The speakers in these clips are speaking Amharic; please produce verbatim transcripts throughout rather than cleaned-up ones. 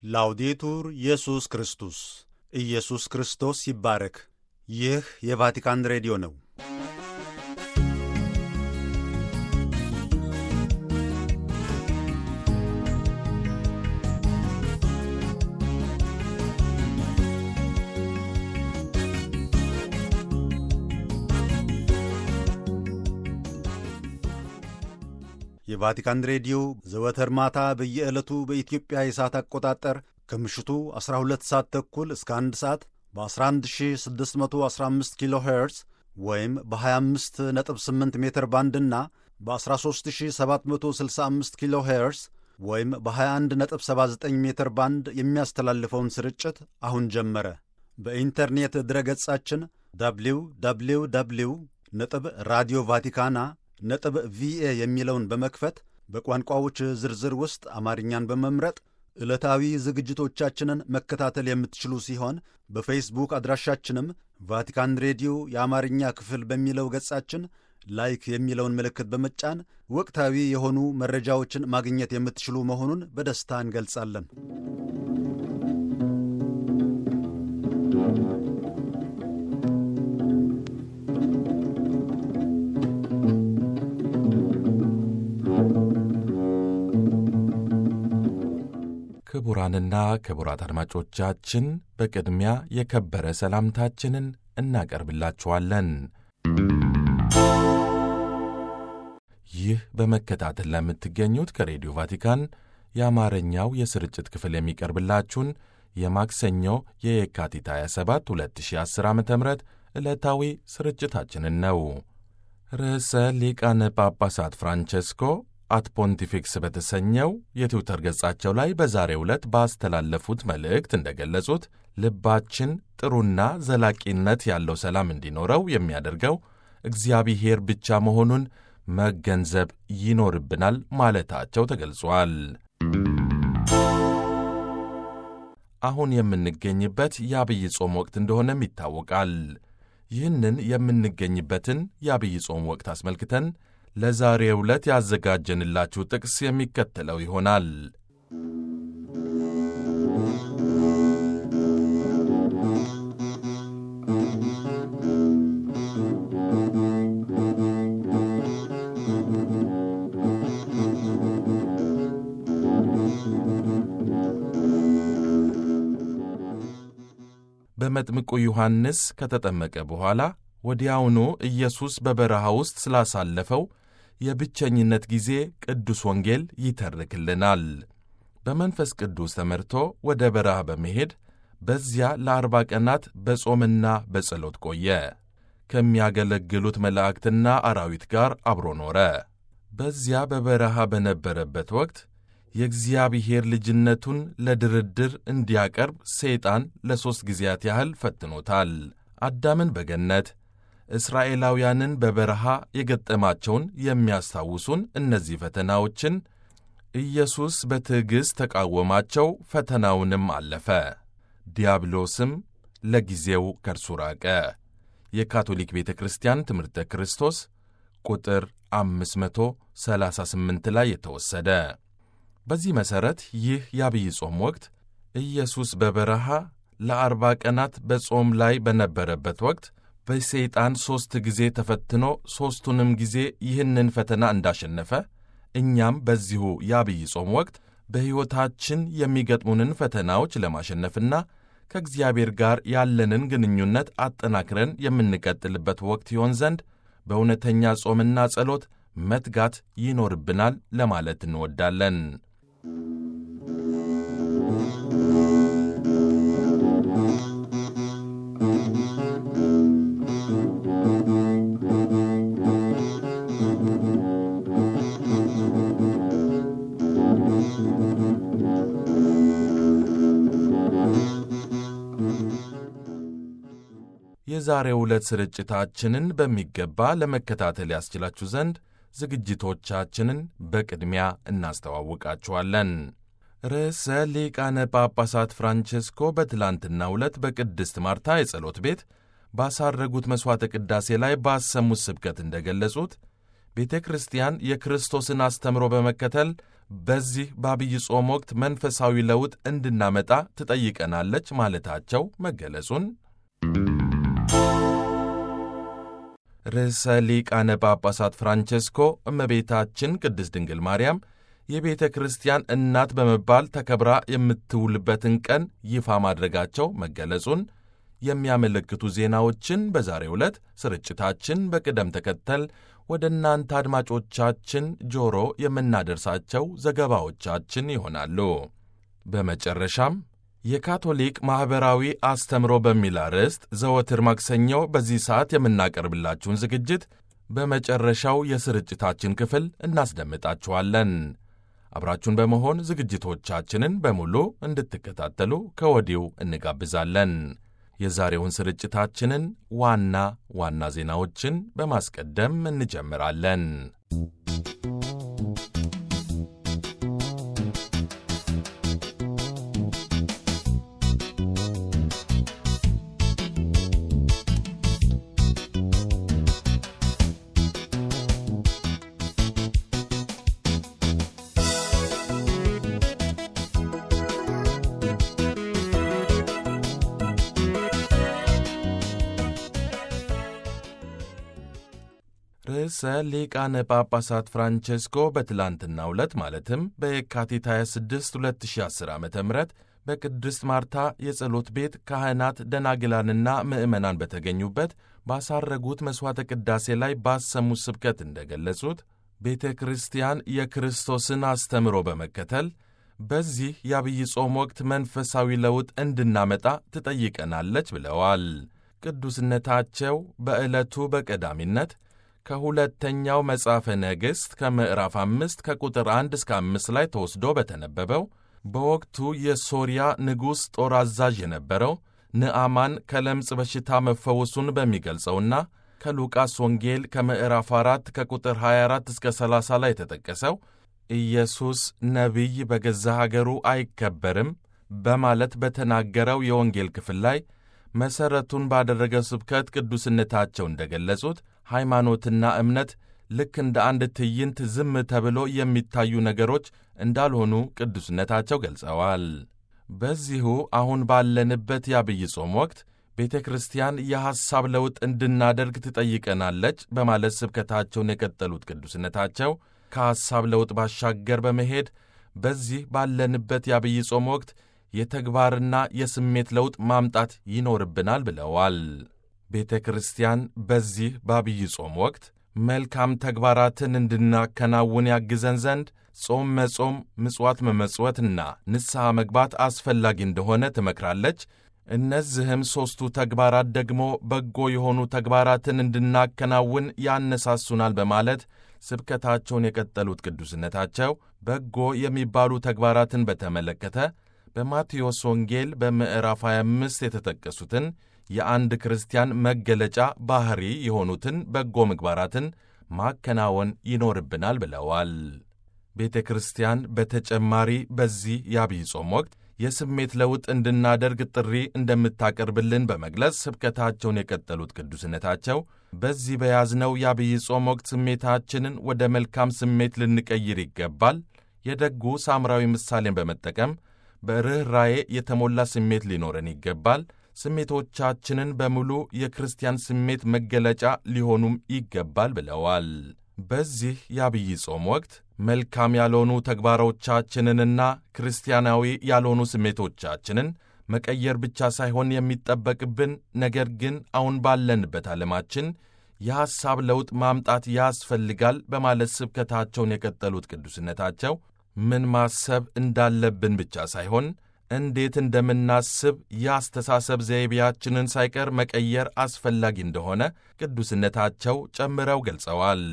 ላውዴቱር ኢየሱስ ክርስቶስ ኢየሱስ ክርስቶስ ይባረክ። ይህ የቫቲካን ሬዲዮ ነው። የቫቲካን ሬዲዮ ዘወትር ማታ በየዕለቱ በኢትዮጵያ የሰዓት አቆጣጠር ከምሽቱ አስራ ሁለት ሰዓት ተኩል እስከ አንድ ሰዓት በ11615 ኪሎ ሄርዝ ወይም በ25 ነጥብ ስምንት ሜትር ባንድና በ13765 ኪሎ ሄርዝ ወይም በ21 ነጥብ ሰባ ዘጠኝ ሜትር ባንድ የሚያስተላልፈውን ስርጭት አሁን ጀመረ። በኢንተርኔት ድረገጻችን ደብሊው ደብሊው ደብሊው ነጥብ ራዲዮ ቫቲካና ነጥብ ቪኤ የሚለውን በመክፈት በቋንቋዎች ዝርዝር ውስጥ አማርኛን በመምረጥ ዕለታዊ ዝግጅቶቻችንን መከታተል የምትችሉ ሲሆን በፌስቡክ አድራሻችንም ቫቲካን ሬዲዮ የአማርኛ ክፍል በሚለው ገጻችን ላይክ የሚለውን ምልክት በመጫን ወቅታዊ የሆኑ መረጃዎችን ማግኘት የምትችሉ መሆኑን በደስታ እንገልጻለን። ክቡራንና ክቡራት አድማጮቻችን በቅድሚያ የከበረ ሰላምታችንን እናቀርብላችኋለን። ይህ በመከታተል ለምትገኙት ከሬዲዮ ቫቲካን የአማርኛው የስርጭት ክፍል የሚቀርብላችሁን የማክሰኞ የየካቲት ሃያ ሰባት ሁለት ሺህ አስር ዓ ም ዕለታዊ ስርጭታችንን ነው። ርዕሰ ሊቃነ ጳጳሳት ፍራንቼስኮ አት ፖንቲፊክስ በተሰኘው የትዊተር ገጻቸው ላይ በዛሬው ዕለት ባስተላለፉት መልእክት እንደገለጹት ልባችን ጥሩና ዘላቂነት ያለው ሰላም እንዲኖረው የሚያደርገው እግዚአብሔር ብቻ መሆኑን መገንዘብ ይኖርብናል ማለታቸው ተገልጿል። አሁን የምንገኝበት የአብይ ጾም ወቅት እንደሆነም ይታወቃል። ይህንን የምንገኝበትን የአብይ ጾም ወቅት አስመልክተን ለዛሬው ዕለት ያዘጋጀንላችሁ ጥቅስ የሚከተለው ይሆናል። በመጥምቁ ዮሐንስ ከተጠመቀ በኋላ ወዲያውኑ ኢየሱስ በበረሃ ውስጥ ስላሳለፈው የብቸኝነት ጊዜ ቅዱስ ወንጌል ይተርክልናል። በመንፈስ ቅዱስ ተመርቶ ወደ በረሃ በመሄድ በዚያ ለአርባ ቀናት በጾምና በጸሎት ቆየ። ከሚያገለግሉት መላእክትና አራዊት ጋር አብሮ ኖረ። በዚያ በበረሃ በነበረበት ወቅት የእግዚአብሔር ልጅነቱን ለድርድር እንዲያቀርብ ሰይጣን ለሦስት ጊዜያት ያህል ፈትኖታል። አዳምን በገነት እስራኤላውያንን በበረሃ የገጠማቸውን የሚያስታውሱን እነዚህ ፈተናዎችን ኢየሱስ በትዕግሥት ተቃወማቸው፣ ፈተናውንም አለፈ። ዲያብሎስም ለጊዜው ከእርሱ ራቀ። የካቶሊክ ቤተ ክርስቲያን ትምህርተ ክርስቶስ ቁጥር አምስት መቶ ሰላሳ ስምንት ላይ የተወሰደ። በዚህ መሠረት ይህ የአብይ ጾም ወቅት ኢየሱስ በበረሃ ለአርባ ቀናት በጾም ላይ በነበረበት ወቅት በሰይጣን ሦስት ጊዜ ተፈትኖ ሦስቱንም ጊዜ ይህንን ፈተና እንዳሸነፈ እኛም በዚሁ የአብይ ጾም ወቅት በሕይወታችን የሚገጥሙንን ፈተናዎች ለማሸነፍና ከእግዚአብሔር ጋር ያለንን ግንኙነት አጠናክረን የምንቀጥልበት ወቅት ይሆን ዘንድ በእውነተኛ ጾምና ጸሎት መትጋት ይኖርብናል ለማለት እንወዳለን። የዛሬው ዕለት ስርጭታችንን በሚገባ ለመከታተል ያስችላችሁ ዘንድ ዝግጅቶቻችንን በቅድሚያ እናስተዋውቃችኋለን። ርዕሰ ሊቃነ ጳጳሳት ፍራንቼስኮ በትላንትናው ዕለት በቅድስት ማርታ የጸሎት ቤት ባሳረጉት መሥዋዕተ ቅዳሴ ላይ ባሰሙት ስብከት እንደገለጹት ቤተ ክርስቲያን የክርስቶስን አስተምሮ በመከተል በዚህ በአብይ ጾም ወቅት መንፈሳዊ ለውጥ እንድናመጣ ትጠይቀናለች ማለታቸው መገለጹን ርዕሰ ሊቃነ ጳጳሳት ፍራንቼስኮ እመቤታችን ቅድስት ድንግል ማርያም የቤተ ክርስቲያን እናት በመባል ተከብራ የምትውልበትን ቀን ይፋ ማድረጋቸው መገለጹን የሚያመለክቱ ዜናዎችን በዛሬው ዕለት ስርጭታችን በቅደም ተከተል ወደ እናንተ አድማጮቻችን ጆሮ የምናደርሳቸው ዘገባዎቻችን ይሆናሉ። በመጨረሻም የካቶሊክ ማኅበራዊ አስተምሮ በሚል አርዕስት ዘወትር ማክሰኞ በዚህ ሰዓት የምናቀርብላችሁን ዝግጅት በመጨረሻው የስርጭታችን ክፍል እናስደምጣችኋለን። አብራችሁን በመሆን ዝግጅቶቻችንን በሙሉ እንድትከታተሉ ከወዲሁ እንጋብዛለን። የዛሬውን ስርጭታችንን ዋና ዋና ዜናዎችን በማስቀደም እንጀምራለን። ርዕሰ ሊቃነ ጳጳሳት ፍራንቼስኮ በትላንትናው ዕለት ማለትም በየካቲት ሃያ ስድስት ሁለት ሺህ አስር ዓ ም በቅድስት ማርታ የጸሎት ቤት ካህናት ደናግላንና ምዕመናን በተገኙበት ባሳረጉት መሥዋዕተ ቅዳሴ ላይ ባሰሙት ስብከት እንደገለጹት ቤተ ክርስቲያን የክርስቶስን አስተምሮ በመከተል በዚህ የአብይ ጾም ወቅት መንፈሳዊ ለውጥ እንድናመጣ ትጠይቀናለች ብለዋል። ቅዱስነታቸው በዕለቱ በቀዳሚነት ከሁለተኛው መጽሐፈ ነገሥት ከምዕራፍ አምስት ከቁጥር አንድ እስከ አምስት ላይ ተወስዶ በተነበበው በወቅቱ የሶርያ ንጉሥ ጦር አዛዥ የነበረው ንዕማን ከለምጽ በሽታ መፈወሱን በሚገልጸውና ከሉቃስ ወንጌል ከምዕራፍ አራት ከቁጥር ሃያ አራት እስከ ሰላሳ ላይ የተጠቀሰው ኢየሱስ ነቢይ በገዛ ሀገሩ አይከበርም በማለት በተናገረው የወንጌል ክፍል ላይ መሠረቱን ባደረገው ስብከት ቅዱስነታቸው እንደገለጹት ሃይማኖትና እምነት ልክ እንደ አንድ ትዕይንት ዝም ተብሎ የሚታዩ ነገሮች እንዳልሆኑ ቅዱስነታቸው ገልጸዋል። በዚሁ አሁን ባለንበት የአብይ ጾም ወቅት ቤተ ክርስቲያን የሐሳብ ለውጥ እንድናደርግ ትጠይቀናለች በማለት ስብከታቸውን የቀጠሉት ቅዱስነታቸው ከሐሳብ ለውጥ ባሻገር በመሄድ በዚህ ባለንበት የአብይ ጾም ወቅት የተግባርና የስሜት ለውጥ ማምጣት ይኖርብናል ብለዋል። ቤተ ክርስቲያን በዚህ በአብይ ጾም ወቅት መልካም ተግባራትን እንድናከናውን ያግዘን ዘንድ ጾም መጾም፣ ምጽዋት መመጽወትና ንስሐ መግባት አስፈላጊ እንደሆነ ትመክራለች። እነዚህም ሦስቱ ተግባራት ደግሞ በጎ የሆኑ ተግባራትን እንድናከናውን ያነሳሱናል በማለት ስብከታቸውን የቀጠሉት ቅዱስነታቸው በጎ የሚባሉ ተግባራትን በተመለከተ በማቴዎስ ወንጌል በምዕራፍ ሃያ አምስት የተጠቀሱትን የአንድ ክርስቲያን መገለጫ ባሕሪ የሆኑትን በጎ ምግባራትን ማከናወን ይኖርብናል ብለዋል። ቤተ ክርስቲያን በተጨማሪ በዚህ የአብይ ጾም ወቅት የስሜት ለውጥ እንድናደርግ ጥሪ እንደምታቀርብልን በመግለጽ ስብከታቸውን የቀጠሉት ቅዱስነታቸው በዚህ በያዝነው የአብይ ጾም ወቅት ስሜታችንን ወደ መልካም ስሜት ልንቀይር ይገባል። የደጉ ሳምራዊ ምሳሌን በመጠቀም በርኅራዬ የተሞላ ስሜት ሊኖረን ይገባል። ስሜቶቻችንን በሙሉ የክርስቲያን ስሜት መገለጫ ሊሆኑም ይገባል ብለዋል። በዚህ የአብይ ጾም ወቅት መልካም ያልሆኑ ተግባሮቻችንንና ክርስቲያናዊ ያልሆኑ ስሜቶቻችንን መቀየር ብቻ ሳይሆን የሚጠበቅብን፣ ነገር ግን አሁን ባለንበት ዓለማችን የሐሳብ ለውጥ ማምጣት ያስፈልጋል በማለት ስብከታቸውን የቀጠሉት ቅዱስነታቸው ምን ማሰብ እንዳለብን ብቻ ሳይሆን እንዴት እንደምናስብ የአስተሳሰብ ዘይቤያችንን ሳይቀር መቀየር አስፈላጊ እንደሆነ ቅዱስነታቸው ጨምረው ገልጸዋል።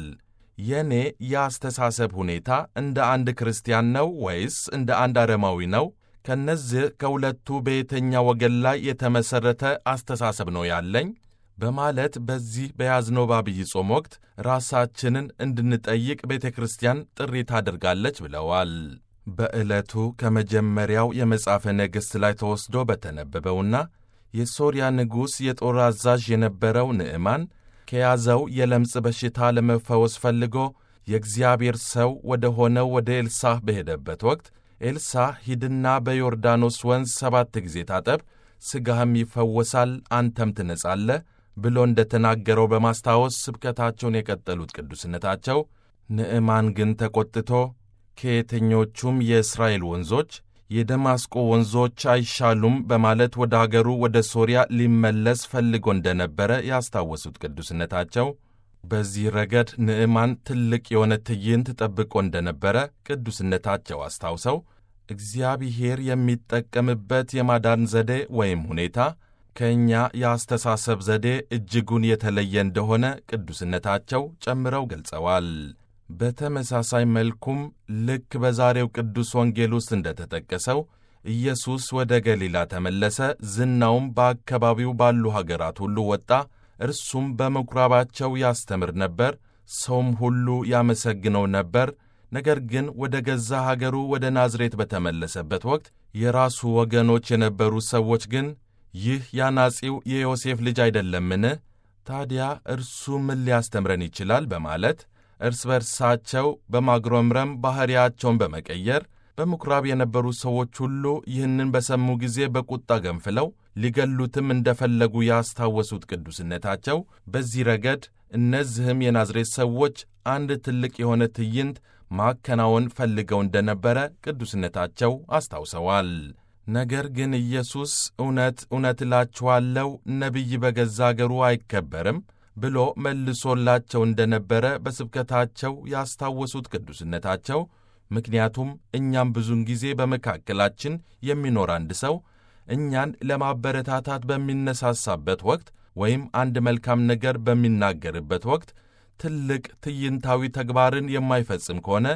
የኔ የአስተሳሰብ ሁኔታ እንደ አንድ ክርስቲያን ነው ወይስ እንደ አንድ አረማዊ ነው? ከነዚህ ከሁለቱ በየትኛው ወገን ላይ የተመሠረተ አስተሳሰብ ነው ያለኝ? በማለት በዚህ በያዝነው በአብይ ጾም ወቅት ራሳችንን እንድንጠይቅ ቤተ ክርስቲያን ጥሪ ታደርጋለች ብለዋል። በዕለቱ ከመጀመሪያው የመጽሐፈ ነገሥት ላይ ተወስዶ በተነበበውና የሶርያ ንጉሥ የጦር አዛዥ የነበረው ንዕማን ከያዘው የለምጽ በሽታ ለመፈወስ ፈልጎ የእግዚአብሔር ሰው ወደ ሆነው ወደ ኤልሳዕ በሄደበት ወቅት ኤልሳዕ ሂድና በዮርዳኖስ ወንዝ ሰባት ጊዜ ታጠብ፣ ሥጋህም ይፈወሳል፣ አንተም ትነጻለህ ብሎ እንደ ተናገረው በማስታወስ ስብከታቸውን የቀጠሉት ቅዱስነታቸው ንዕማን ግን ተቈጥቶ ከየትኞቹም የእስራኤል ወንዞች የደማስቆ ወንዞች አይሻሉም በማለት ወደ አገሩ ወደ ሶርያ ሊመለስ ፈልጎ እንደ ነበረ ያስታወሱት ቅዱስነታቸው በዚህ ረገድ ንዕማን ትልቅ የሆነ ትዕይንት ጠብቆ እንደ ነበረ ቅዱስነታቸው አስታውሰው እግዚአብሔር የሚጠቀምበት የማዳን ዘዴ ወይም ሁኔታ ከእኛ የአስተሳሰብ ዘዴ እጅጉን የተለየ እንደሆነ ቅዱስነታቸው ጨምረው ገልጸዋል። በተመሳሳይ መልኩም ልክ በዛሬው ቅዱስ ወንጌል ውስጥ እንደ ተጠቀሰው ኢየሱስ ወደ ገሊላ ተመለሰ፣ ዝናውም በአካባቢው ባሉ ሀገራት ሁሉ ወጣ፣ እርሱም በምኵራባቸው ያስተምር ነበር፣ ሰውም ሁሉ ያመሰግነው ነበር። ነገር ግን ወደ ገዛ ሀገሩ ወደ ናዝሬት በተመለሰበት ወቅት የራሱ ወገኖች የነበሩ ሰዎች ግን ይህ ያናጺው የዮሴፍ ልጅ አይደለምን? ታዲያ እርሱ ምን ሊያስተምረን ይችላል? በማለት እርስ በርሳቸው በማግሮምረም ባሕሪያቸውን በመቀየር በምኵራብ የነበሩ ሰዎች ሁሉ ይህንን በሰሙ ጊዜ በቁጣ ገንፍለው ሊገሉትም እንደፈለጉ ያስታወሱት ቅዱስነታቸው በዚህ ረገድ እነዚህም የናዝሬት ሰዎች አንድ ትልቅ የሆነ ትዕይንት ማከናወን ፈልገው እንደነበረ ቅዱስነታቸው አስታውሰዋል። ነገር ግን ኢየሱስ እውነት እውነት እላችኋለሁ ነቢይ በገዛ አገሩ አይከበርም ብሎ መልሶላቸው እንደነበረ በስብከታቸው ያስታወሱት ቅዱስነታቸው ምክንያቱም እኛም ብዙን ጊዜ በመካከላችን የሚኖር አንድ ሰው እኛን ለማበረታታት በሚነሳሳበት ወቅት ወይም አንድ መልካም ነገር በሚናገርበት ወቅት ትልቅ ትዕይንታዊ ተግባርን የማይፈጽም ከሆነ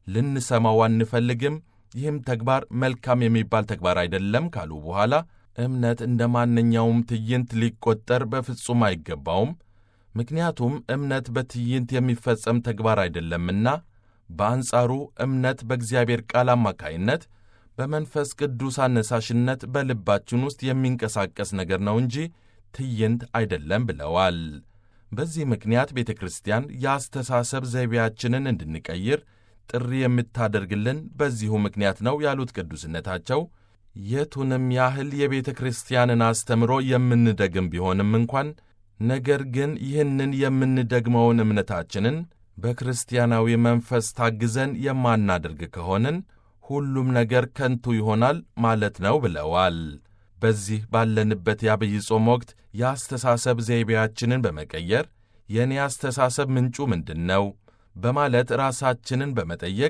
ልንሰማው አንፈልግም፣ ይህም ተግባር መልካም የሚባል ተግባር አይደለም ካሉ በኋላ እምነት እንደ ማንኛውም ትዕይንት ሊቆጠር በፍጹም አይገባውም። ምክንያቱም እምነት በትዕይንት የሚፈጸም ተግባር አይደለምና በአንጻሩ እምነት በእግዚአብሔር ቃል አማካይነት በመንፈስ ቅዱስ አነሳሽነት በልባችን ውስጥ የሚንቀሳቀስ ነገር ነው እንጂ ትዕይንት አይደለም ብለዋል። በዚህ ምክንያት ቤተ ክርስቲያን የአስተሳሰብ ዘይቤያችንን እንድንቀይር ጥሪ የምታደርግልን በዚሁ ምክንያት ነው ያሉት ቅዱስነታቸው የቱንም ያህል የቤተ ክርስቲያንን አስተምሮ የምንደግም ቢሆንም እንኳን ነገር ግን ይህንን የምንደግመውን እምነታችንን በክርስቲያናዊ መንፈስ ታግዘን የማናደርግ ከሆንን ሁሉም ነገር ከንቱ ይሆናል ማለት ነው ብለዋል። በዚህ ባለንበት የአብይ ጾም ወቅት የአስተሳሰብ ዘይቤያችንን በመቀየር የእኔ አስተሳሰብ ምንጩ ምንድን ነው በማለት ራሳችንን በመጠየቅ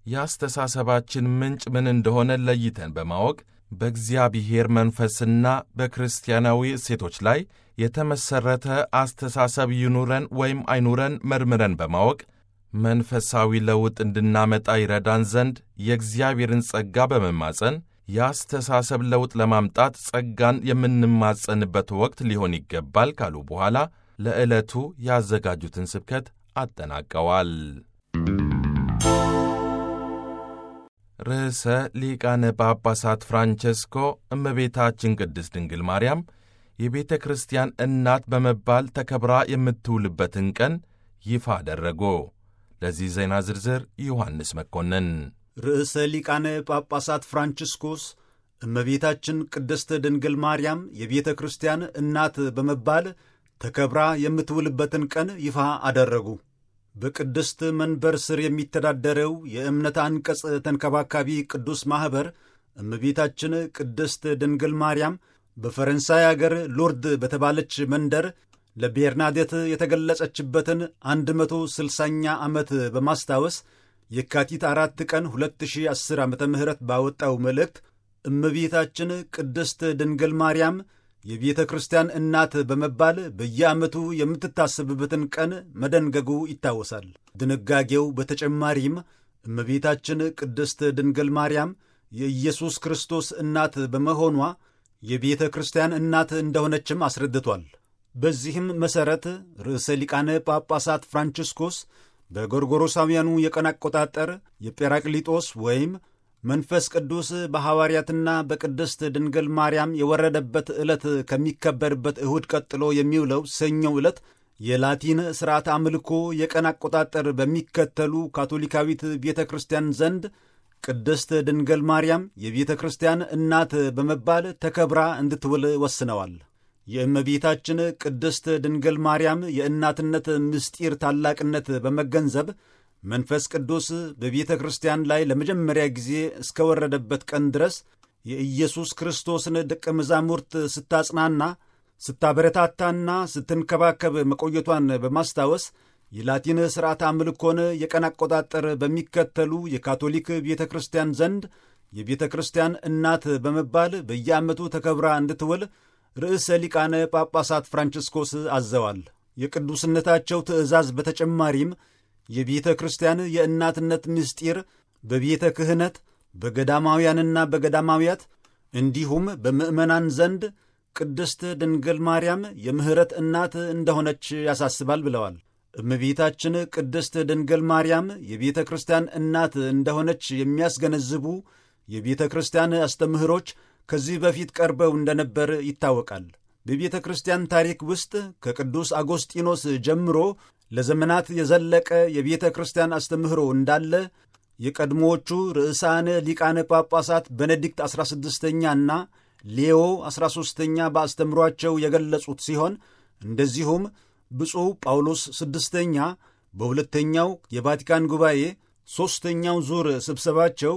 የአስተሳሰባችን ምንጭ ምን እንደሆነ ለይተን በማወቅ በእግዚአብሔር መንፈስና በክርስቲያናዊ እሴቶች ላይ የተመሠረተ አስተሳሰብ ይኑረን ወይም አይኑረን መርምረን በማወቅ መንፈሳዊ ለውጥ እንድናመጣ ይረዳን ዘንድ የእግዚአብሔርን ጸጋ በመማጸን የአስተሳሰብ ለውጥ ለማምጣት ጸጋን የምንማጸንበት ወቅት ሊሆን ይገባል ካሉ በኋላ ለዕለቱ ያዘጋጁትን ስብከት አጠናቀዋል። ርዕሰ ሊቃነ ጳጳሳት ፍራንቸስኮ እመቤታችን ቅድስት ድንግል ማርያም የቤተ ክርስቲያን እናት በመባል ተከብራ የምትውልበትን ቀን ይፋ አደረጉ። ለዚህ ዜና ዝርዝር ዮሐንስ መኮንን። ርዕሰ ሊቃነ ጳጳሳት ፍራንቺስኮስ እመቤታችን ቅድስት ድንግል ማርያም የቤተ ክርስቲያን እናት በመባል ተከብራ የምትውልበትን ቀን ይፋ አደረጉ። በቅድስት መንበር ስር የሚተዳደረው የእምነት አንቀጽ ተንከባካቢ ቅዱስ ማኅበር እመቤታችን ቅድስት ድንግል ማርያም በፈረንሳይ አገር ሎርድ በተባለች መንደር ለቤርናዴት የተገለጸችበትን አንድ መቶ ስልሳኛ ዓመት በማስታወስ የካቲት አራት ቀን ሁለት ሺህ አስር ዓመተ ምህረት ባወጣው መልእክት እመቤታችን ቅድስት ድንግል ማርያም የቤተ ክርስቲያን እናት በመባል በየዓመቱ የምትታሰብበትን ቀን መደንገጉ ይታወሳል። ድንጋጌው በተጨማሪም እመቤታችን ቅድስት ድንግል ማርያም የኢየሱስ ክርስቶስ እናት በመሆኗ የቤተ ክርስቲያን እናት እንደሆነችም አስረድቷል። በዚህም መሠረት ርዕሰ ሊቃነ ጳጳሳት ፍራንቺስኮስ በጎርጎሮሳውያኑ የቀን አቆጣጠር የጴራቅሊጦስ ወይም መንፈስ ቅዱስ በሐዋርያትና በቅድስት ድንግል ማርያም የወረደበት ዕለት ከሚከበርበት እሁድ ቀጥሎ የሚውለው ሰኞው ዕለት የላቲን ሥርዓት አምልኮ የቀን አቆጣጠር በሚከተሉ ካቶሊካዊት ቤተ ክርስቲያን ዘንድ ቅድስት ድንግል ማርያም የቤተ ክርስቲያን እናት በመባል ተከብራ እንድትውል ወስነዋል። የእመቤታችን ቅድስት ድንግል ማርያም የእናትነት ምስጢር ታላቅነት በመገንዘብ መንፈስ ቅዱስ በቤተ ክርስቲያን ላይ ለመጀመሪያ ጊዜ እስከወረደበት ቀን ድረስ የኢየሱስ ክርስቶስን ደቀ መዛሙርት ስታጽናና፣ ስታበረታታና ስትንከባከብ መቆየቷን በማስታወስ የላቲን ሥርዓት አምልኮን የቀን አቆጣጠር በሚከተሉ የካቶሊክ ቤተ ክርስቲያን ዘንድ የቤተ ክርስቲያን እናት በመባል በየዓመቱ ተከብራ እንድትውል ርዕሰ ሊቃነ ጳጳሳት ፍራንቺስኮስ አዘዋል። የቅዱስነታቸው ትእዛዝ በተጨማሪም የቤተ ክርስቲያን የእናትነት ምስጢር በቤተ ክህነት፣ በገዳማውያንና በገዳማውያት እንዲሁም በምዕመናን ዘንድ ቅድስት ድንግል ማርያም የምሕረት እናት እንደሆነች ያሳስባል ብለዋል። እመቤታችን ቅድስት ድንግል ማርያም የቤተ ክርስቲያን እናት እንደሆነች የሚያስገነዝቡ የቤተ ክርስቲያን አስተምህሮች ከዚህ በፊት ቀርበው እንደነበር ይታወቃል። በቤተ ክርስቲያን ታሪክ ውስጥ ከቅዱስ አጎስጢኖስ ጀምሮ ለዘመናት የዘለቀ የቤተ ክርስቲያን አስተምህሮ እንዳለ የቀድሞዎቹ ርዕሳነ ሊቃነ ጳጳሳት ቤኔዲክት አሥራ ስድስተኛና ሌዮ አሥራ ሦስተኛ በአስተምሯቸው የገለጹት ሲሆን እንደዚሁም ብፁዕ ጳውሎስ ስድስተኛ በሁለተኛው የቫቲካን ጉባኤ ሦስተኛው ዙር ስብሰባቸው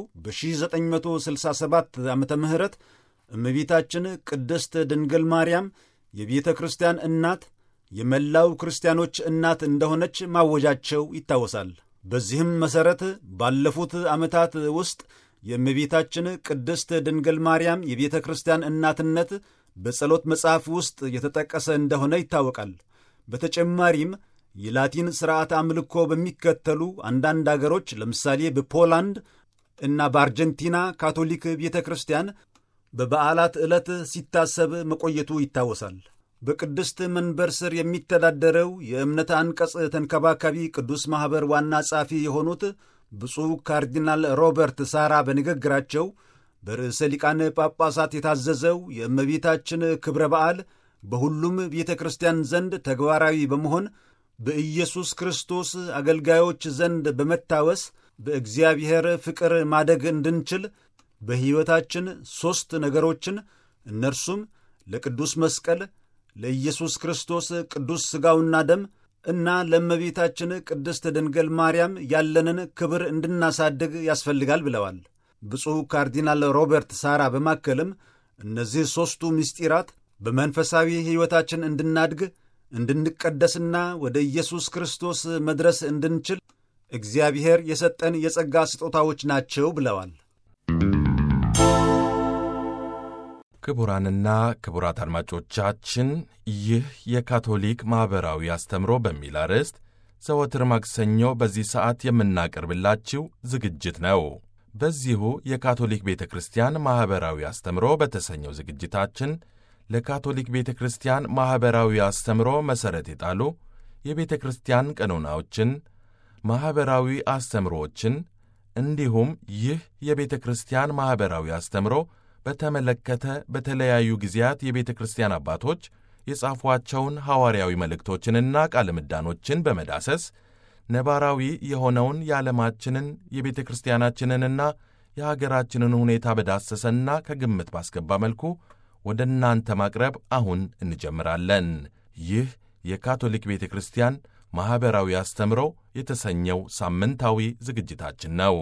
በ1967 ዓመተ ምህረት እመቤታችን ቅድስት ድንግል ማርያም የቤተ ክርስቲያን እናት፣ የመላው ክርስቲያኖች እናት እንደሆነች ማወጃቸው ይታወሳል። በዚህም መሠረት ባለፉት ዓመታት ውስጥ የእመቤታችን ቅድስት ድንግል ማርያም የቤተ ክርስቲያን እናትነት በጸሎት መጽሐፍ ውስጥ የተጠቀሰ እንደሆነ ይታወቃል። በተጨማሪም የላቲን ሥርዓት አምልኮ በሚከተሉ አንዳንድ አገሮች ለምሳሌ በፖላንድ እና በአርጀንቲና ካቶሊክ ቤተ ክርስቲያን በበዓላት ዕለት ሲታሰብ መቆየቱ ይታወሳል። በቅድስት መንበር ስር የሚተዳደረው የእምነት አንቀጽ ተንከባካቢ ቅዱስ ማኅበር ዋና ጸሐፊ የሆኑት ብፁዕ ካርዲናል ሮበርት ሳራ በንግግራቸው በርዕሰ ሊቃነ ጳጳሳት የታዘዘው የእመቤታችን ክብረ በዓል በሁሉም ቤተ ክርስቲያን ዘንድ ተግባራዊ በመሆን በኢየሱስ ክርስቶስ አገልጋዮች ዘንድ በመታወስ በእግዚአብሔር ፍቅር ማደግ እንድንችል በሕይወታችን ሦስት ነገሮችን እነርሱም ለቅዱስ መስቀል፣ ለኢየሱስ ክርስቶስ ቅዱስ ሥጋውና ደም እና ለእመቤታችን ቅድስት ድንግል ማርያም ያለንን ክብር እንድናሳድግ ያስፈልጋል ብለዋል። ብፁዕ ካርዲናል ሮበርት ሳራ በማከልም እነዚህ ሦስቱ ምስጢራት በመንፈሳዊ ሕይወታችን እንድናድግ፣ እንድንቀደስና ወደ ኢየሱስ ክርስቶስ መድረስ እንድንችል እግዚአብሔር የሰጠን የጸጋ ስጦታዎች ናቸው ብለዋል። ክቡራንና ክቡራት አድማጮቻችን ይህ የካቶሊክ ማኅበራዊ አስተምሮ በሚል አርዕስት ዘወትር ማክሰኞ በዚህ ሰዓት የምናቀርብላችሁ ዝግጅት ነው። በዚሁ የካቶሊክ ቤተ ክርስቲያን ማኅበራዊ አስተምሮ በተሰኘው ዝግጅታችን ለካቶሊክ ቤተ ክርስቲያን ማኅበራዊ አስተምሮ መሠረት የጣሉ የቤተ ክርስቲያን ቀኖናዎችን፣ ማኅበራዊ አስተምሮዎችን እንዲሁም ይህ የቤተ ክርስቲያን ማኅበራዊ አስተምሮ በተመለከተ በተለያዩ ጊዜያት የቤተ ክርስቲያን አባቶች የጻፏቸውን ሐዋርያዊ መልእክቶችንና ቃለ ምዕዳኖችን በመዳሰስ ነባራዊ የሆነውን የዓለማችንን የቤተ ክርስቲያናችንንና የሀገራችንን ሁኔታ በዳሰሰና ከግምት ባስገባ መልኩ ወደ እናንተ ማቅረብ አሁን እንጀምራለን። ይህ የካቶሊክ ቤተ ክርስቲያን ማኅበራዊ አስተምሮ የተሰኘው ሳምንታዊ ዝግጅታችን ነው።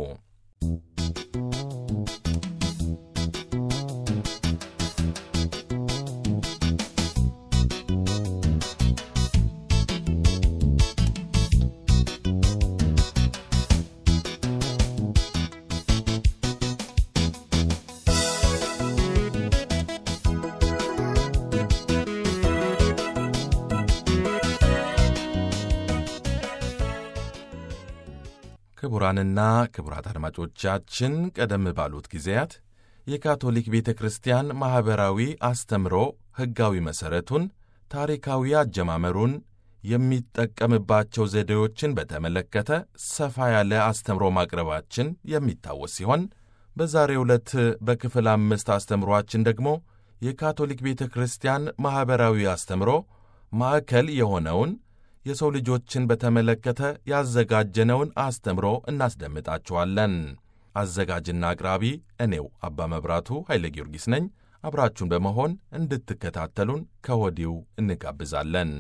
ክቡራንና ክቡራት አድማጮቻችን ቀደም ባሉት ጊዜያት የካቶሊክ ቤተ ክርስቲያን ማኅበራዊ አስተምሮ ሕጋዊ መሠረቱን፣ ታሪካዊ አጀማመሩን፣ የሚጠቀምባቸው ዘዴዎችን በተመለከተ ሰፋ ያለ አስተምሮ ማቅረባችን የሚታወስ ሲሆን በዛሬው ዕለት በክፍል አምስት አስተምሮአችን ደግሞ የካቶሊክ ቤተ ክርስቲያን ማኅበራዊ አስተምሮ ማዕከል የሆነውን የሰው ልጆችን በተመለከተ ያዘጋጀነውን አስተምሮ እናስደምጣችኋለን። አዘጋጅና አቅራቢ እኔው አባ መብራቱ ኃይለ ጊዮርጊስ ነኝ። አብራችሁን በመሆን እንድትከታተሉን ከወዲሁ እንጋብዛለን።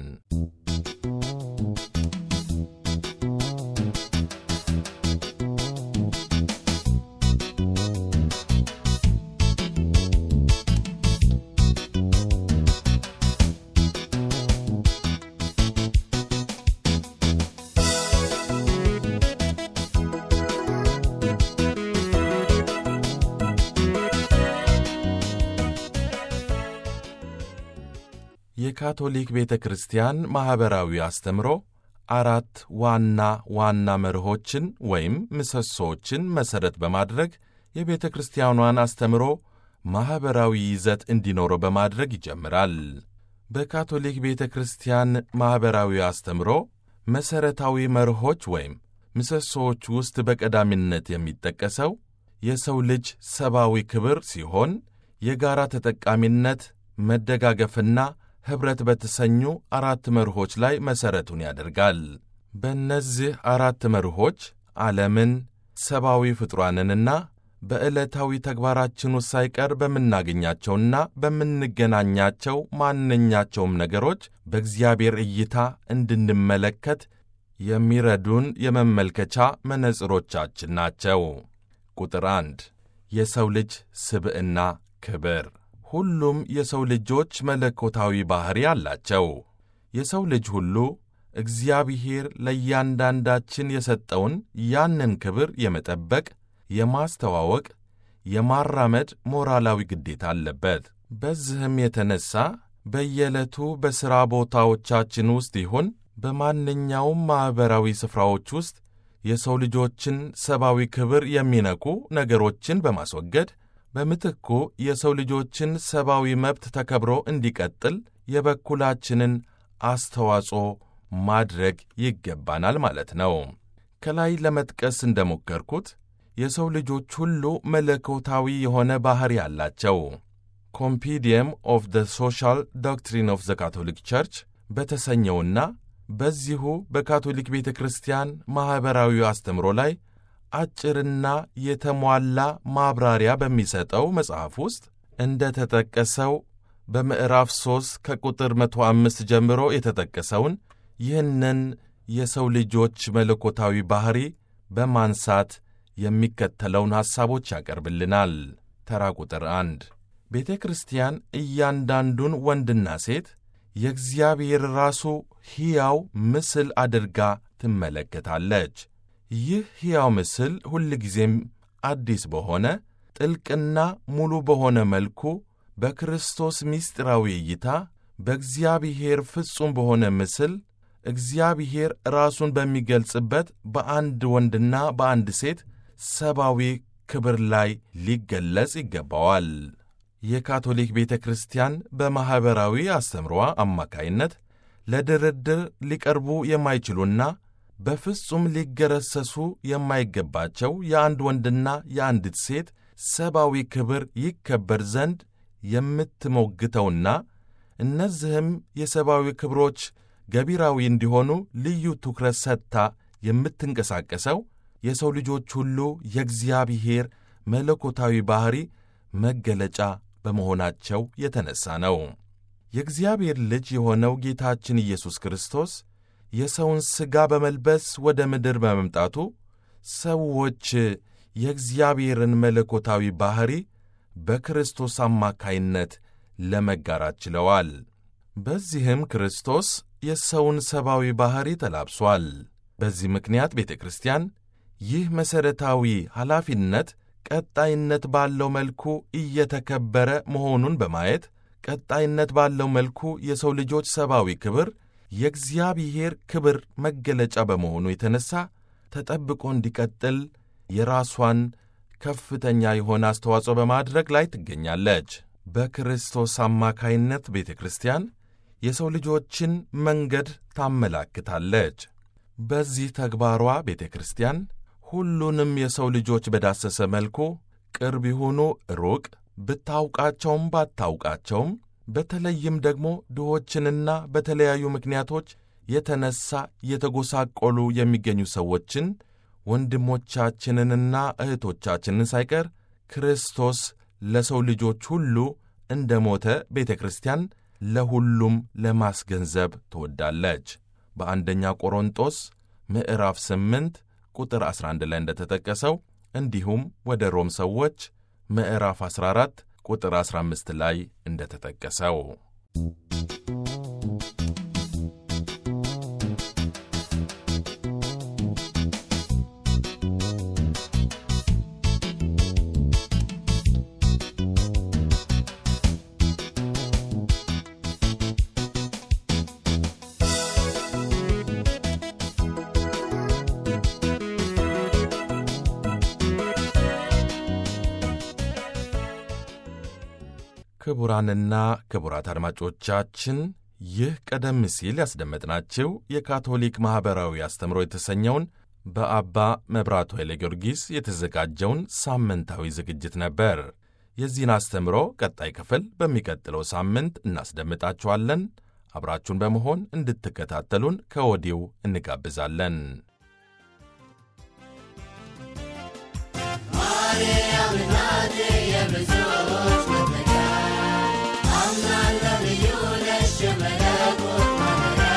የካቶሊክ ቤተ ክርስቲያን ማኅበራዊ አስተምሮ አራት ዋና ዋና መርሆችን ወይም ምሰሶዎችን መሠረት በማድረግ የቤተ ክርስቲያኗን አስተምሮ ማኅበራዊ ይዘት እንዲኖረው በማድረግ ይጀምራል። በካቶሊክ ቤተ ክርስቲያን ማኅበራዊ አስተምሮ መሠረታዊ መርሆች ወይም ምሰሶዎች ውስጥ በቀዳሚነት የሚጠቀሰው የሰው ልጅ ሰብአዊ ክብር ሲሆን የጋራ ተጠቃሚነት፣ መደጋገፍና ኅብረት በተሰኙ አራት መርሆች ላይ መሠረቱን ያደርጋል። በእነዚህ አራት መርሆች ዓለምን፣ ሰብአዊ ፍጡራንንና በዕለታዊ ተግባራችን ውስጥ ሳይቀር በምናገኛቸውና በምንገናኛቸው ማንኛቸውም ነገሮች በእግዚአብሔር እይታ እንድንመለከት የሚረዱን የመመልከቻ መነጽሮቻችን ናቸው። ቁጥር አንድ የሰው ልጅ ስብዕና ክብር። ሁሉም የሰው ልጆች መለኮታዊ ባሕሪ አላቸው። የሰው ልጅ ሁሉ እግዚአብሔር ለእያንዳንዳችን የሰጠውን ያንን ክብር የመጠበቅ፣ የማስተዋወቅ፣ የማራመድ ሞራላዊ ግዴታ አለበት። በዚህም የተነሣ በየዕለቱ በሥራ ቦታዎቻችን ውስጥ ይሁን በማንኛውም ማኅበራዊ ስፍራዎች ውስጥ የሰው ልጆችን ሰብአዊ ክብር የሚነኩ ነገሮችን በማስወገድ በምትኩ የሰው ልጆችን ሰብአዊ መብት ተከብሮ እንዲቀጥል የበኩላችንን አስተዋጽኦ ማድረግ ይገባናል ማለት ነው። ከላይ ለመጥቀስ እንደሞከርኩት የሰው ልጆች ሁሉ መለኮታዊ የሆነ ባሕሪ አላቸው። ኮምፒዲየም ኦፍ ዘ ሶሻል ዶክትሪን ኦፍ ዘ ካቶሊክ ቸርች በተሰኘውና በዚሁ በካቶሊክ ቤተ ክርስቲያን ማኅበራዊ አስተምሮ ላይ አጭርና የተሟላ ማብራሪያ በሚሰጠው መጽሐፍ ውስጥ እንደ ተጠቀሰው በምዕራፍ ሦስት ከቁጥር መቶ አምስት ጀምሮ የተጠቀሰውን ይህንን የሰው ልጆች መለኮታዊ ባሕሪ በማንሳት የሚከተለውን ሐሳቦች ያቀርብልናል። ተራ ቁጥር አንድ ቤተ ክርስቲያን እያንዳንዱን ወንድና ሴት የእግዚአብሔር ራሱ ሕያው ምስል አድርጋ ትመለከታለች። ይህ ሕያው ምስል ሁልጊዜም አዲስ በሆነ ጥልቅና ሙሉ በሆነ መልኩ በክርስቶስ ምስጢራዊ እይታ በእግዚአብሔር ፍጹም በሆነ ምስል እግዚአብሔር ራሱን በሚገልጽበት በአንድ ወንድና በአንድ ሴት ሰብአዊ ክብር ላይ ሊገለጽ ይገባዋል። የካቶሊክ ቤተ ክርስቲያን በማኅበራዊ አስተምሮዋ አማካይነት ለድርድር ሊቀርቡ የማይችሉና በፍጹም ሊገረሰሱ የማይገባቸው የአንድ ወንድና የአንዲት ሴት ሰብአዊ ክብር ይከበር ዘንድ የምትሞግተውና እነዚህም የሰብአዊ ክብሮች ገቢራዊ እንዲሆኑ ልዩ ትኩረት ሰጥታ የምትንቀሳቀሰው የሰው ልጆች ሁሉ የእግዚአብሔር መለኮታዊ ባሕሪ መገለጫ በመሆናቸው የተነሣ ነው። የእግዚአብሔር ልጅ የሆነው ጌታችን ኢየሱስ ክርስቶስ የሰውን ሥጋ በመልበስ ወደ ምድር በመምጣቱ ሰዎች የእግዚአብሔርን መለኮታዊ ባሕሪ በክርስቶስ አማካይነት ለመጋራት ችለዋል። በዚህም ክርስቶስ የሰውን ሰብአዊ ባሕሪ ተላብሷል። በዚህ ምክንያት ቤተ ክርስቲያን ይህ መሠረታዊ ኃላፊነት ቀጣይነት ባለው መልኩ እየተከበረ መሆኑን በማየት ቀጣይነት ባለው መልኩ የሰው ልጆች ሰብአዊ ክብር የእግዚአብሔር ክብር መገለጫ በመሆኑ የተነሣ ተጠብቆ እንዲቀጥል የራሷን ከፍተኛ የሆነ አስተዋጽኦ በማድረግ ላይ ትገኛለች። በክርስቶስ አማካይነት ቤተ ክርስቲያን የሰው ልጆችን መንገድ ታመላክታለች። በዚህ ተግባሯ ቤተ ክርስቲያን ሁሉንም የሰው ልጆች በዳሰሰ መልኩ ቅርብ ይሁኑ ሩቅ፣ ብታውቃቸውም ባታውቃቸውም፣ በተለይም ደግሞ ድሆችንና በተለያዩ ምክንያቶች የተነሣ የተጎሳቆሉ የሚገኙ ሰዎችን ወንድሞቻችንንና እህቶቻችንን ሳይቀር ክርስቶስ ለሰው ልጆች ሁሉ እንደ ሞተ ቤተ ክርስቲያን ለሁሉም ለማስገንዘብ ትወዳለች። በአንደኛ ቆሮንጦስ ምዕራፍ ስምንት ቁጥር አስራ አንድ ላይ እንደተጠቀሰው እንዲሁም ወደ ሮም ሰዎች ምዕራፍ አስራ አራት ቁጥር አስራ አምስት ላይ እንደተጠቀሰው ክቡራንና ክቡራት አድማጮቻችን ይህ ቀደም ሲል ያስደመጥናችሁ የካቶሊክ ማኅበራዊ አስተምሮ የተሰኘውን በአባ መብራቱ ኃይለ ጊዮርጊስ የተዘጋጀውን ሳምንታዊ ዝግጅት ነበር። የዚህን አስተምሮ ቀጣይ ክፍል በሚቀጥለው ሳምንት እናስደምጣችኋለን። አብራችሁን በመሆን እንድትከታተሉን ከወዲሁ እንጋብዛለን። ማርያም እናቴ የብዙዎች መጠጊያ አምናለሁ ልዩ ነሽ የመለኮት ማደሪያ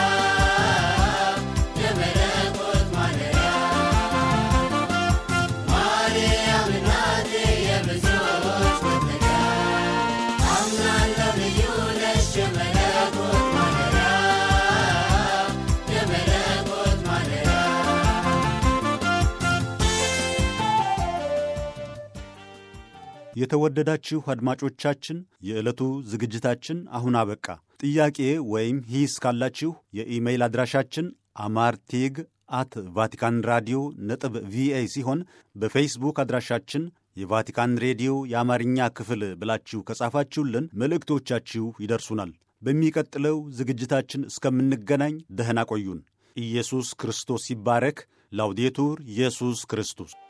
የመለኮት ማደሪያ ማርያም እናቴ የብዙዎች መጠጊያ አምናለሁ ልዩ ነሽ የመለኮት ማደሪያ የመለኮት ማደሪያ። የተወደዳችሁ አድማጮቻችን የዕለቱ ዝግጅታችን አሁን አበቃ። ጥያቄ ወይም ሂስ ካላችሁ የኢሜይል አድራሻችን አማርቲግ አት ቫቲካን ራዲዮ ነጥብ ቪኦኤ ሲሆን በፌስቡክ አድራሻችን የቫቲካን ሬዲዮ የአማርኛ ክፍል ብላችሁ ከጻፋችሁልን መልእክቶቻችሁ ይደርሱናል። በሚቀጥለው ዝግጅታችን እስከምንገናኝ ደህና ቆዩን። ኢየሱስ ክርስቶስ ይባረክ። ላውዴቱር ኢየሱስ ክርስቶስ